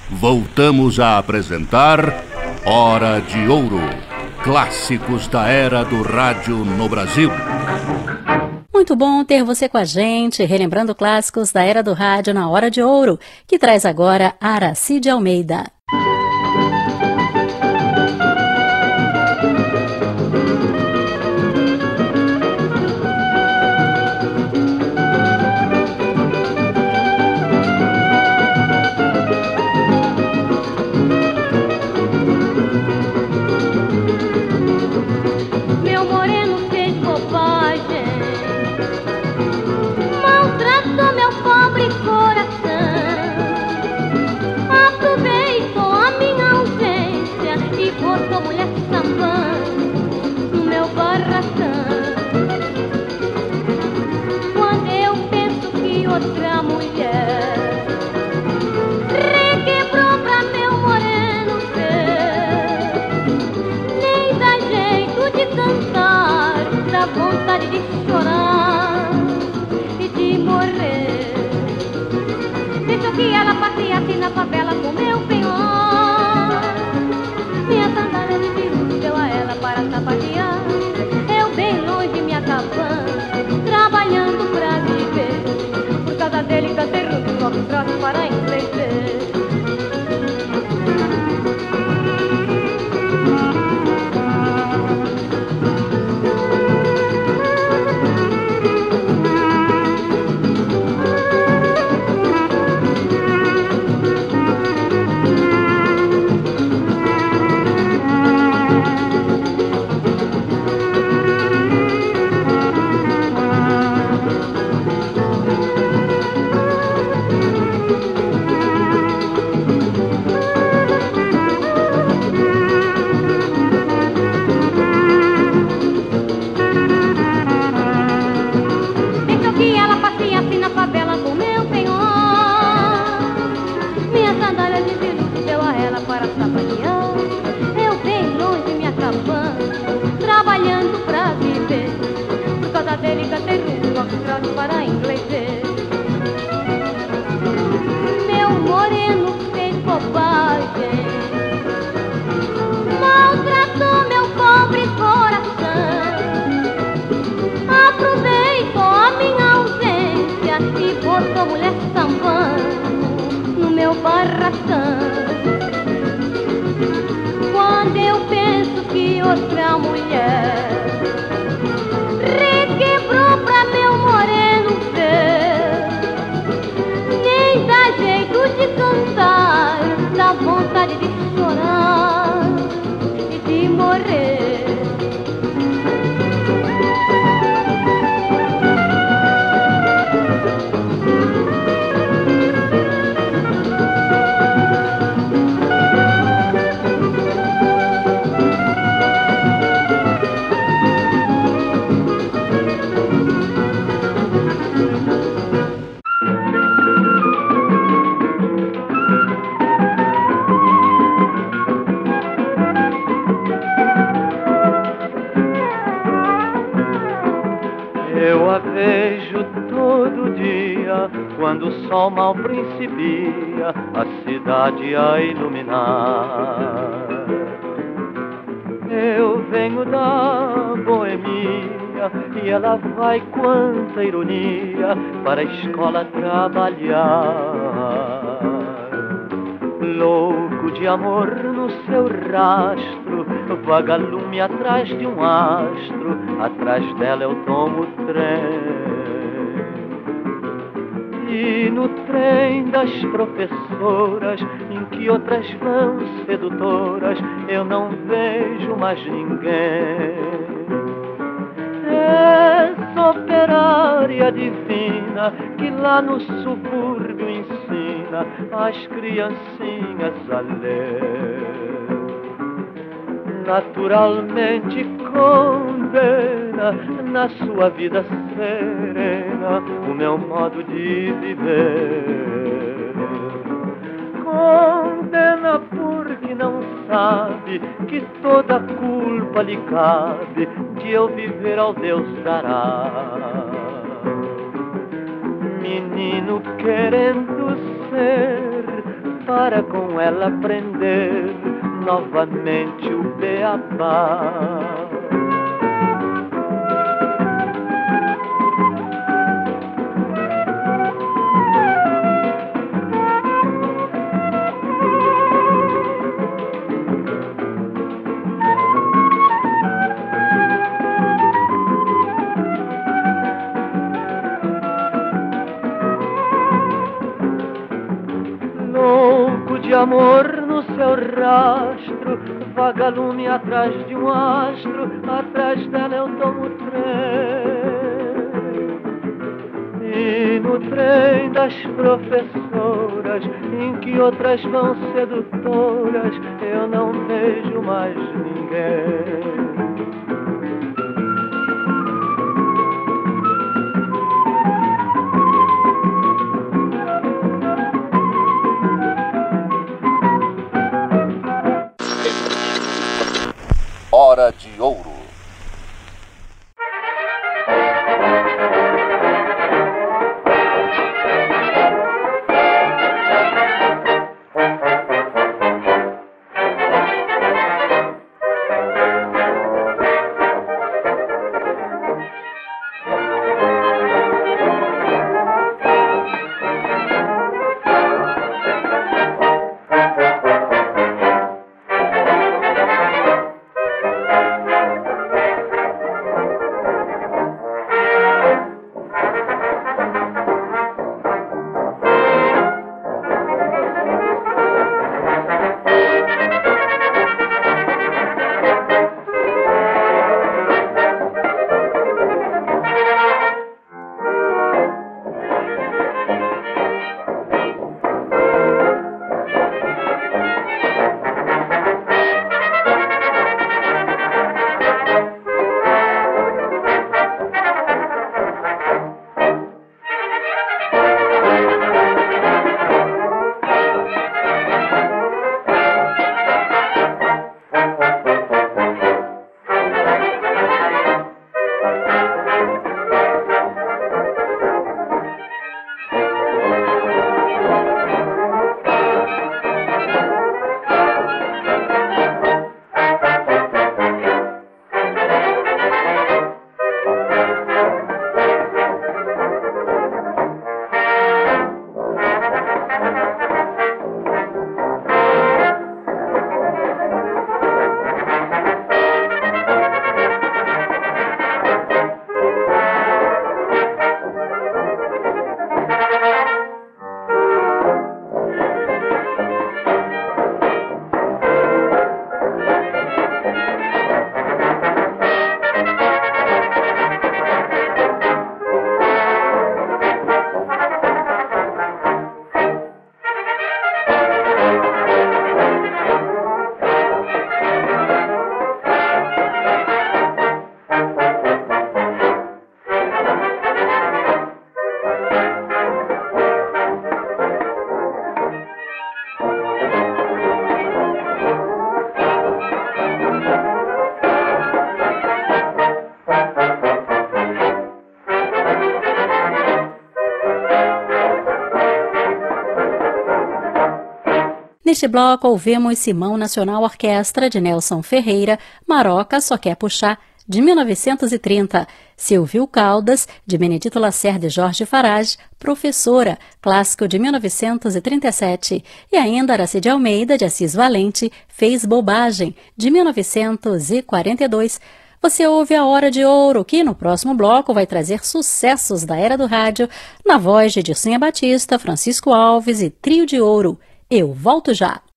voltamos a apresentar Hora de Ouro, clássicos da era do rádio no Brasil. Muito bom ter você com a gente, relembrando clássicos da era do rádio na Hora de Ouro, que traz agora Aracide Almeida. Que ela passeasse na favela com meu penhor. Minha sandália de veludo deu a ela para sapatear. Eu bem longe me acabando, trabalhando pra viver. Por causa dele cantei russo, só que troço para inglês ver. Para inglês ver. Meu moreno fez bobagem, maltratou meu pobre coração, aproveitou a minha ausência e botou mulher sambando no meu barracão. Quando eu penso que outra mulher requebrou pra meu moreno ver, nem dá jeito de cantar, dá vontade de chorar e de morrer. Quando o sol mal principia, a cidade a iluminar. Eu venho da boemia e ela vai, quanta ironia, para a escola trabalhar. Louco de amor no seu rastro, vagalume atrás de um astro, atrás dela eu tomo o trem. E no trem das professoras, em que outras vão sedutoras, eu não vejo mais ninguém. Essa operária divina que lá no subúrbio ensina as criancinhas a ler, naturalmente condena na sua vida serena o meu modo de viver. Condena porque não sabe que toda a culpa lhe cabe de eu viver ao Deus dará. Menino querendo ser para com ela aprender novamente o beabá. De amor no seu rastro, vagalume atrás de um astro, atrás dela eu tomo o trem. E no trem das professoras, em que outras vão sedutoras, eu não vejo mais ninguém. Hora de Ouro. Neste bloco, ouvimos Simão Nacional Orquestra, de Nelson Ferreira, Maroca Só Quer Puxar, de 1930, Silvio Caldas, de Benedito Lacerda e Jorge Farage, Professora, clássico de 1937, e ainda Aracide Almeida, de Assis Valente, Fez Bobagem, de 1942. Você ouve a Hora de Ouro, que no próximo bloco vai trazer sucessos da era do rádio, na voz de Dircinha Batista, Francisco Alves e Trio de Ouro. Eu volto já!